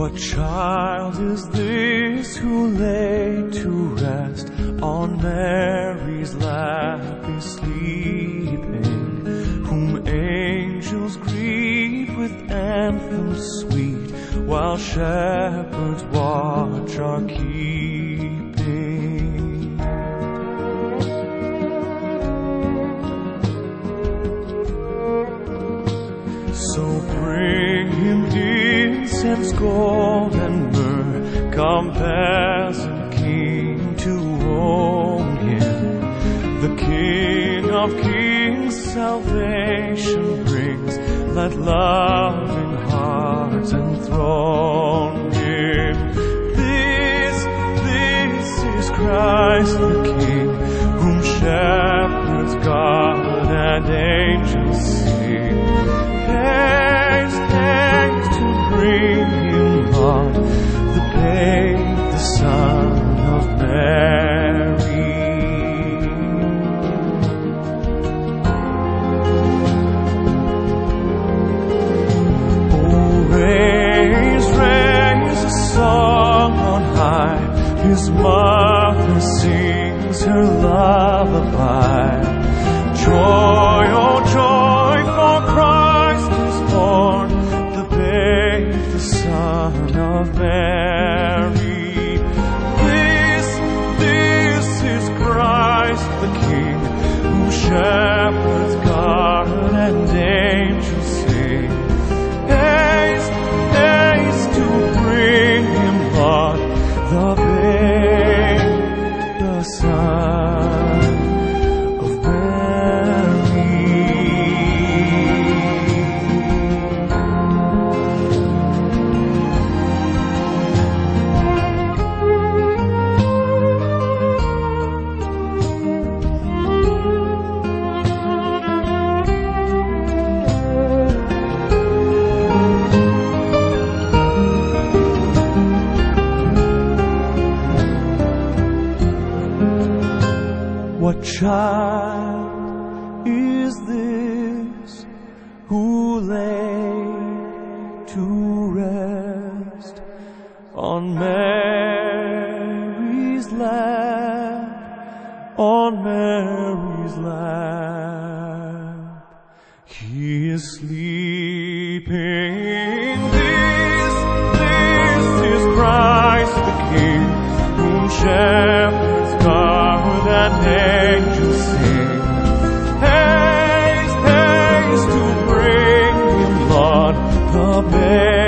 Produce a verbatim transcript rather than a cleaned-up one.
What child is this who lay to rest on Mary's lap is sleeping, whom angels greet with anthems sweet, while shepherds watch are keeping? So bring him incense, gold, and myrrh, come peasant king to own him. The King of kings salvation brings, let loving hearts enthrone him. This, this is Christ the King, whom shepherds guard and angels sing. Haste, haste to bring him, Lord, the babe, the Son of Mary. Oh, raise, raise a song on high, his mother sings her lullaby. Joy, oh joy, for Christ is born, the babe, the Son of Mary. This, this is Christ the King, whom shepherds guard and angels sing. Haste, haste to bring him, Lord, the babe, the Son of Mary. What child is this who lay to rest on Mary's lap, on Mary's lap? He is sleeping. This, this is Christ the King, whom shepherds guard and angels sing. Haste, haste to bring him, Lord, the babe.